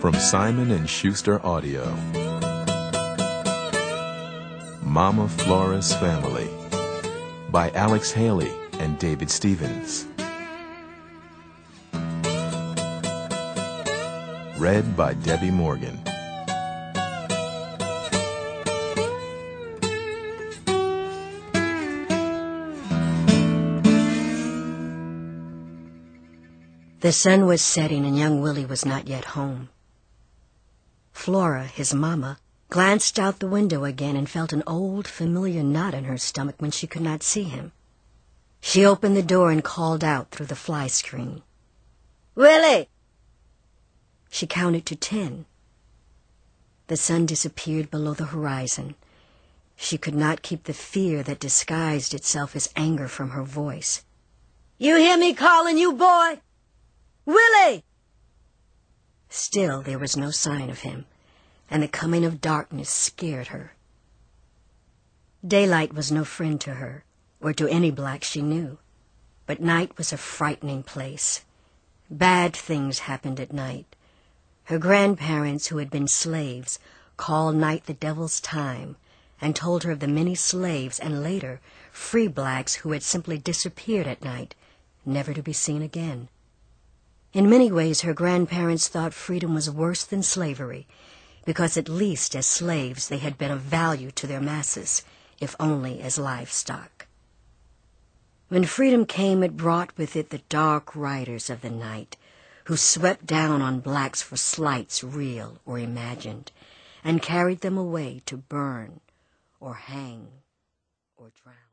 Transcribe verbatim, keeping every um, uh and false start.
From Simon and Schuster Audio. Mama Flora's Family by Alex Haley and David Stevens. Read by Debbie Morgan. The sun was setting and young Willie was not yet home. Flora, his mama, glanced out the window again and felt an old, familiar knot in her stomach when she could not see him. She opened the door and called out through the fly screen. "Willie!" She counted to ten. The sun disappeared below the horizon. She could not keep the fear that disguised itself as anger from her voice. "You hear me calling you, boy? Willie!" Still there was no sign of him, and the coming of darkness scared her. Daylight was no friend to her, or to any black she knew, but night was a frightening place. Bad things happened at night. Her grandparents, who had been slaves, called night the devil's time, and told her of the many slaves and later free blacks who had simply disappeared at night, never to be seen again. In many ways, her grandparents thought freedom was worse than slavery, because at least as slaves they had been of value to their masters, if only as livestock. When freedom came, it brought with it the dark riders of the night, who swept down on blacks for slights real or imagined, and carried them away to burn or hang or drown.